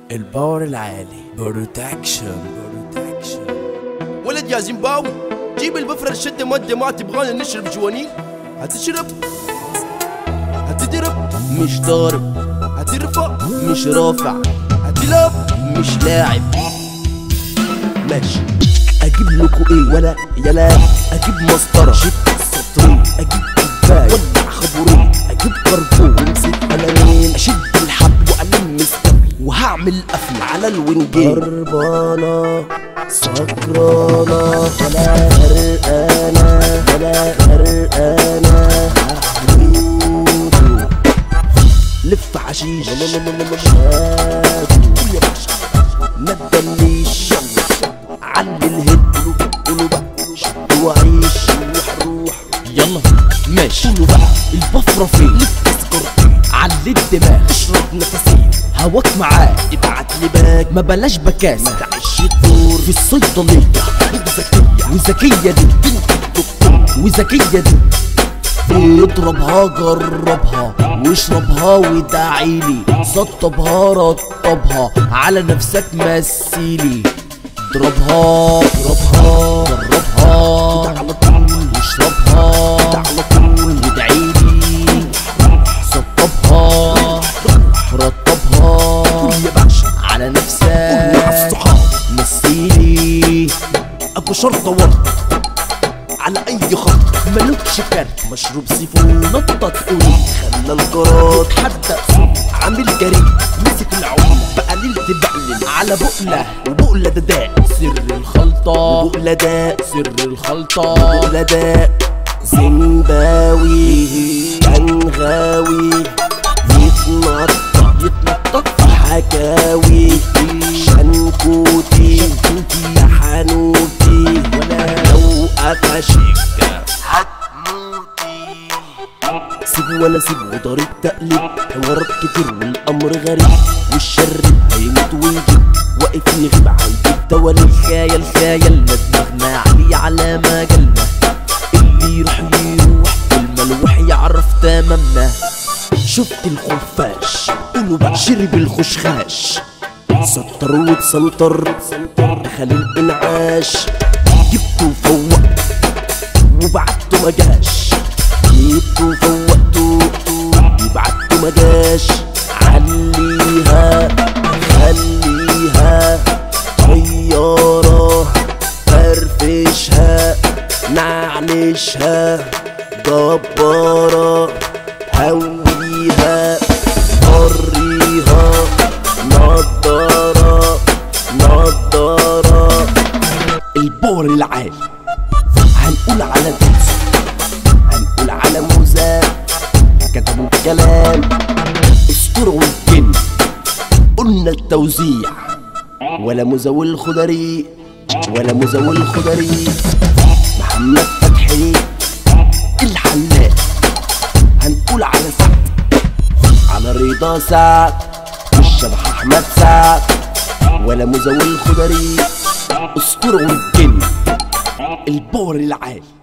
الباور العالي بروتكشن. ولد يا زيمباوي جيب البفرة الشدة مادة ما تبغانا نشرب جوانين. هتشرب هتضرب مش ضارب، هترفع مش رافع، هتلعب مش لاعب. ماشي اجيب لكم ايه ولا يلا؟ اجيب مسطره، اجيب سطرين، اجيب كوبايه، ولع خبورين، اجيب كربون وامسك قلمين، اشد الحبل والم السبل وهعمل قفل على الونجين. هربانه سكرانه ولا غرقانه ولا غرقانه، لف حشيش ما تدليش، علي الهد قولوا بقى وعيش روح يلا ماشي. قولوا بقى البفرة فين؟ التذكرتين علي الدماغ، اشرب نفسين هواك معاه، ابعت لي باك ما بلاش بكاس، ما تعيش الدور في الصيدلية وذكية وذكية دي بنت الدكتور وذكية دي. اضربها جربها واشربها وادعيلي، سطبها رطبها على نفسك مثيلي. اضربها جربها على طول واشربها على طول وادعيلي، سطبها رطبها على نفسك مثيلي. ابو شرطة ورد على اي خط ملوكش كارت، مشروب سيفو نطة تقولي، خلى الجراد حتى صوت عامل جريء، مسك العملة بقى ليلة بقلل على بقلة، وبقلة ده داء سر الخلطة، وبقلة ده سر الخلطة، وبقلة ده زيمباوي كان غاوي يتنطط في حكاوي، شنكوتي حنوتي لو قفشك هتموتي. سيبه ولا سيبه طريق تقليد، حوارات كتير والامر غريب، والشر هيموت ويجي واقف يغيب عند الدول. الخيال ندمغنا عليه على مجالنا، اللي يروح والملوح يعرف تمامنا. شفت الخفاش قولوا بقى شرب الخشخاش، سطر وتسنطر دخل الانعاش، جبته وفوقته وبعته مجاش، جبته وفوقته وبعته مجاش. عليها خليها طيارة، فرفشها نعنشها جبارة، هويها قريها نضارة. الباور العالي هنقول على تنسى، هنقول على موزة كتبوا الكلام، اسطورة والجن قلنا التوزيع، ولا موزة والخضري ولا موزة والخضري. محمد فتحي الحلاق هنقول على سعد، على رضا سعد والشبح احمد سعد، ولا موزة والخضري، اسطورة والجن الباور العالي.